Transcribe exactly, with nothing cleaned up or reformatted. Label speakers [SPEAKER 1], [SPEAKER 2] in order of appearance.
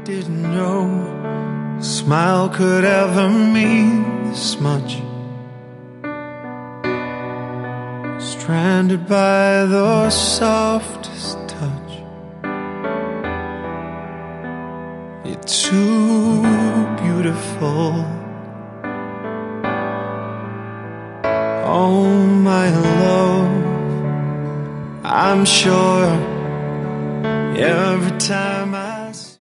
[SPEAKER 1] didn't know a smile could ever mean this much. Stranded by the softest touch. You're too beautiful. Oh my love, I'm sure every time